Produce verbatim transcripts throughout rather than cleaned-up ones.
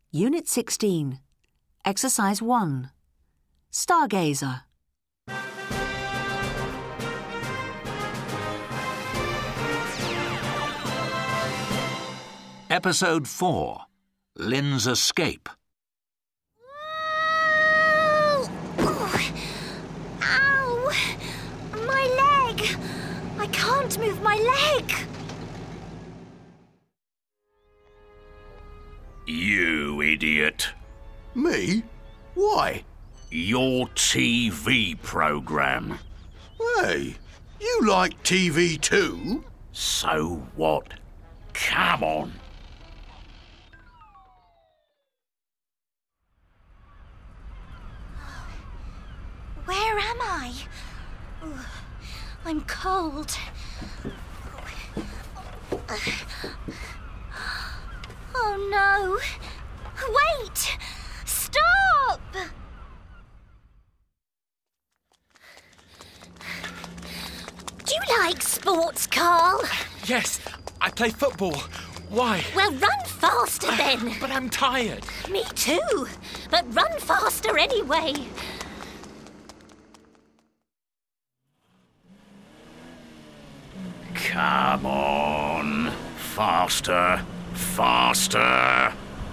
Unit sixteen. Exercise one. Stargazer. Episode four. Lynn's Escape. Ow! Ow! My leg! I can't move my leg! You idiot. Me? Why? Your T V programme. Hey, you like T V too? So what? Come on. Where am I? Ugh, I'm cold. Oh no! Wait! Stop! Do you like sports, Carl? Yes, I play football. Why? Well, run faster then. But I'm tired. Me too. But run faster anyway. Come on. Faster. Faster.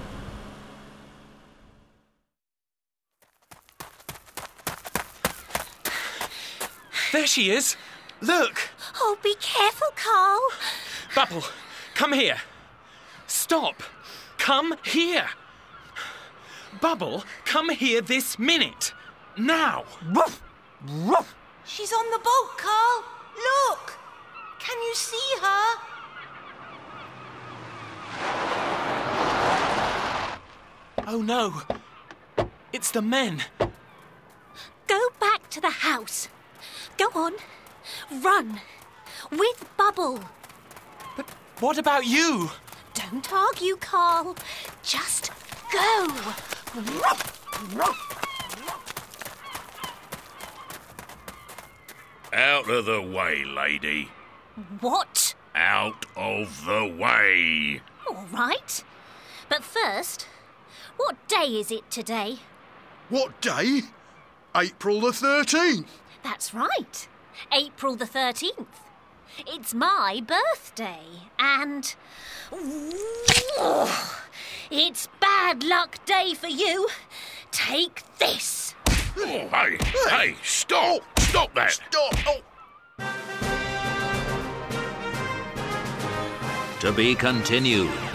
There she is. Look. Oh, be careful, Carl. Bubble, come here. Stop. Come here. Bubble, come here this minute. Now. Ruff! Ruff! She's on the boat, Carl. Look. Can you see her? Oh no. It's the men. Go back to the house. Go on. Run. With Bubble. But what about you? Don't argue, Carl. Just go. Ruff, ruff. Out of the way, lady. What? Out of the way. All right. But first, what day is it today? What day? April the thirteenth. That's right. April the thirteenth. It's my birthday, and... it's bad luck day for you. Take this. Oh, hey, hey, stop. Stop that. Stop! Oh. To be continued.